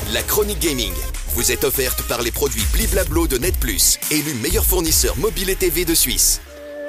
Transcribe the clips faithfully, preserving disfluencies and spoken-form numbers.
La chronique gaming vous est offerte par les produits Bliblablo de Net Plus, élu meilleur fournisseur mobile et T V de Suisse.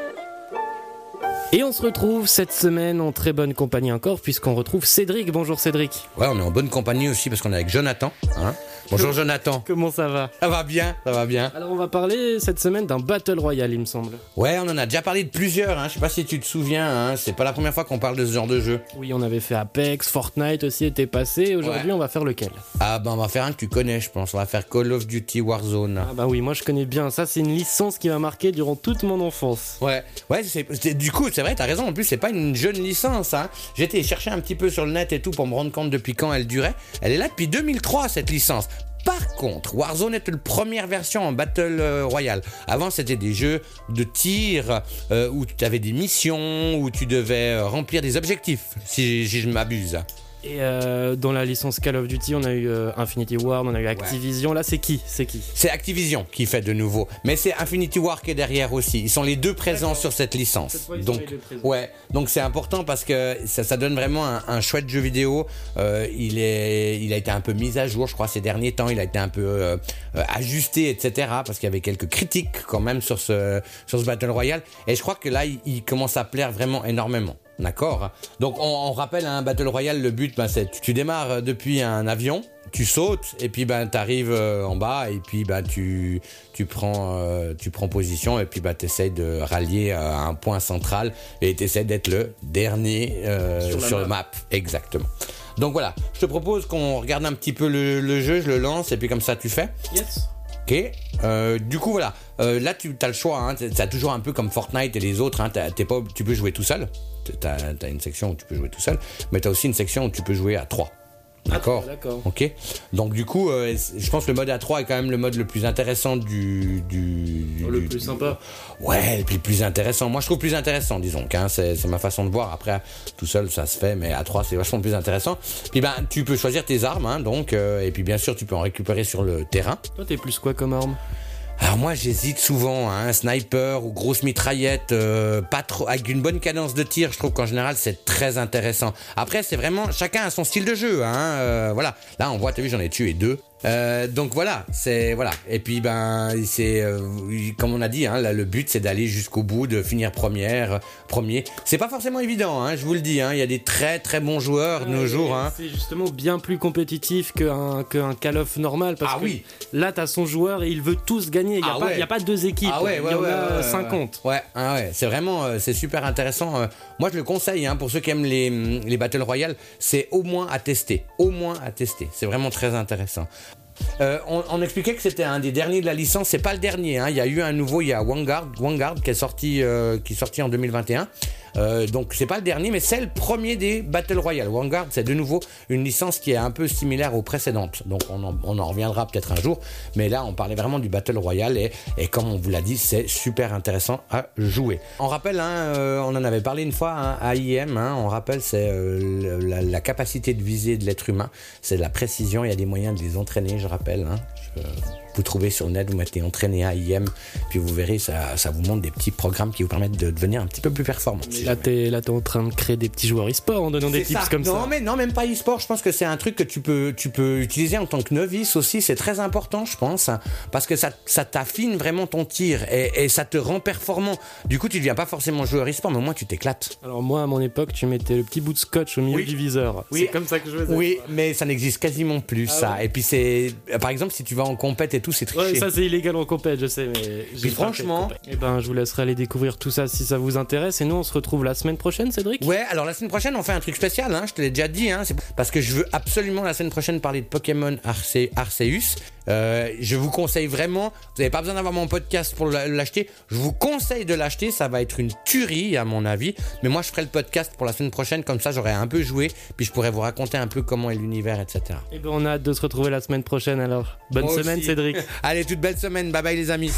Et on se retrouve cette semaine en très bonne compagnie encore, puisqu'on retrouve Cédric. Bonjour Cédric. Ouais, on est en bonne compagnie aussi parce qu'on est avec Jonathan. Hein Bonjour Jonathan. Comment ça va ? Ça va bien, ça va bien. Alors on va parler cette semaine d'un Battle Royale, il me semble. Ouais, on en a déjà parlé de plusieurs, hein. Je sais pas si tu te souviens, hein. C'est pas la première fois qu'on parle de ce genre de jeu. Oui, on avait fait Apex, Fortnite aussi était passé. Aujourd'hui, Ouais. on va faire lequel ? Ah bah on va faire un que tu connais, je pense. On va faire Call of Duty Warzone. Ah bah oui, moi je connais bien. Ça, c'est une licence qui m'a marqué durant toute mon enfance. Ouais, ouais, c'est, c'est- du coup, c'est vrai, t'as raison. En plus, c'est pas une jeune licence, hein. J'ai été chercher un petit peu sur le net et tout pour me rendre compte depuis quand elle durait. Elle est là depuis deux mille trois, cette licence. Par contre, Warzone était la première version en Battle euh, Royale. Avant, c'était des jeux de tir euh, où tu avais des missions, où tu devais euh, remplir des objectifs, si, si je ne m'abuse. Et euh, dans la licence Call of Duty, on a eu euh, Infinity Ward, on a eu Activision. Là, c'est qui ? C'est qui ? C'est Activision qui fait de nouveau, mais c'est Infinity Ward qui est derrière aussi. Ils sont les deux présents D'accord. sur cette licence. Cette fois, ils sont donc, les deux présents. ouais, donc c'est important parce que ça, ça donne vraiment un, un chouette jeu vidéo. Euh, il est, il a été un peu mis à jour, je crois, ces derniers temps. Il a été un peu euh, euh, ajusté, et cetera. Parce qu'il y avait quelques critiques quand même sur ce sur ce Battle Royale. Et je crois que là, il, il commence à plaire vraiment énormément. D'accord. Donc on, on rappelle un Battle Royale, le but, ben, c'est tu, tu démarres depuis un avion, tu sautes et puis ben t'arrives euh, en bas et puis ben tu tu prends euh, tu prends position et puis ben t'essayes de rallier à un point central et t'essayes d'être le dernier euh, Sur sur, la le map. map. Exactement. Donc voilà, je te propose qu'on regarde un petit peu le, le jeu, je le lance et puis comme ça tu fais. Yes. Ok, euh, du coup voilà, euh, là tu as le choix, hein, t'as toujours un peu comme Fortnite et les autres, hein, t'as- t'es pas, tu peux jouer tout seul, t'as, t'as une section où tu peux jouer tout seul, mais t'as aussi une section où tu peux jouer à trois. D'accord. Ah, d'accord. Ok. Donc du coup, euh, je pense que le mode à trois est quand même le mode le plus intéressant du, du, Le du- plus du- sympa. Ouais, et puis le plus intéressant. Moi, je trouve plus intéressant, disons. Hein, c'est, c'est ma façon de voir. Après, tout seul, ça se fait, mais à trois, c'est vachement plus intéressant. Puis ben, tu peux choisir tes armes, hein, donc, euh, et puis bien sûr, tu peux en récupérer sur le terrain. Toi, t'es plus quoi comme arme ? Alors moi j'hésite souvent, hein, sniper ou grosse mitraillette, euh, pas trop, avec une bonne cadence de tir. Je trouve qu'en général c'est très intéressant. Après c'est vraiment chacun a son style de jeu, hein, euh, voilà. Là on voit, t'as vu, j'en ai tué deux. Euh, donc voilà, c'est voilà. Et puis ben c'est euh, comme on a dit, hein, là, le but c'est d'aller jusqu'au bout, de finir première, euh, premier. C'est pas forcément évident, hein, je vous le dis. Hein, il y a des très très bons joueurs de nos jours. Hein. C'est justement bien plus compétitif qu'un, qu'un Call of normal. Parce Ah que oui. là, t'as son joueur et il veut tous gagner. Il n'y a, Ah pas- ouais. il y a pas deux équipes. Ah ouais, il ouais, y en ouais, a ouais, ouais, cinquante. Ouais, ah ouais, c'est vraiment, euh, c'est super intéressant. Euh, moi, je le conseille, hein, pour ceux qui aiment les, les Battle Royale, c'est au moins à tester. Au moins à tester. C'est vraiment très intéressant. Euh, on, on expliquait que c'était un des derniers de la licence. C'est pas le dernier, hein. Il y a eu un nouveau, il y a Vanguard, Vanguard qui est sorti, euh, qui est sorti en deux mille vingt et un. Euh, donc c'est pas le dernier, mais c'est le premier des Battle Royale. Vanguard, c'est de nouveau une licence qui est un peu similaire aux précédentes. Donc on en, on en reviendra peut-être un jour. Mais là, on parlait vraiment du Battle Royale et, et comme on vous l'a dit, c'est super intéressant à jouer. On rappelle, hein, euh, on en avait parlé une fois, hein, à I M. Hein, on rappelle, c'est euh, la, la capacité de viser de l'être humain, c'est de la précision. Il y a des moyens de les entraîner, je rappelle. Hein. Je, vous trouvez sur le net, vous mettez entraîner à I M, puis vous verrez, ça, ça vous montre des petits programmes qui vous permettent de devenir un petit peu plus performant. Mais là, t'es, là, t'es en train de créer des petits joueurs e-sport en donnant des C'est tips ça. comme non, ça. Mais, non, même pas e-sport. Je pense que c'est un truc que tu peux, tu peux utiliser en tant que novice aussi. C'est très important, je pense, parce que ça, ça t'affine vraiment ton tir et, et ça te rend performant. Du coup, tu ne deviens pas forcément joueur e-sport, mais au moins tu t'éclates. Alors moi, à mon époque, tu mettais le petit bout de scotch au milieu Oui. du viseur. Oui. C'est comme ça que je faisais. Oui, mais ça n'existe quasiment plus, Ah ça. ouais. Et puis c'est, par exemple, si tu vas en compète et tout, c'est triché. Ouais, ça c'est illégal en compète, je sais, mais j'ai Puis pas franchement- fait de compète. Eh ben, je vous laisserai aller découvrir tout ça si ça vous intéresse. Et nous, on se retrouve la semaine prochaine, Cédric. Ouais, alors la semaine prochaine, on fait un truc spécial, hein, je te l'ai déjà dit, hein, c'est parce que je veux absolument la semaine prochaine parler de Pokémon Arce- Arceus. Euh, je vous conseille vraiment, vous n'avez pas besoin d'avoir mon podcast pour la- l'acheter, je vous conseille de l'acheter, ça va être une tuerie à mon avis, mais moi je ferai le podcast pour la semaine prochaine, comme ça j'aurai un peu joué, puis je pourrais vous raconter un peu comment est l'univers, et cetera. Et ben, on a hâte de se retrouver la semaine prochaine alors. Bonne Moi semaine, aussi. Cédric. Allez, toute belle semaine, bye bye les amis.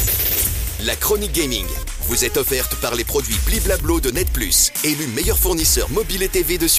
La chronique gaming vous est offerte par les produits Bliblablo de Net Plus, élu meilleur fournisseur mobile et T V de Suisse.